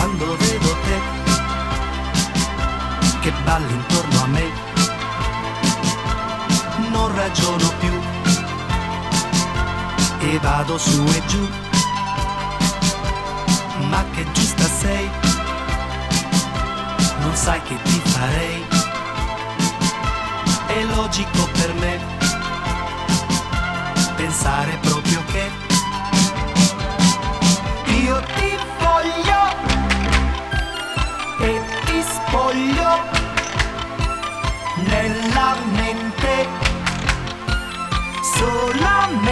quando vedo te che balli intorno a me. Non ragiono più e vado su e giù, ma che giusta sei, non sai che ti farei. È logico per me pensare proprio che io ti voglio e ti spoglio nella mente solamente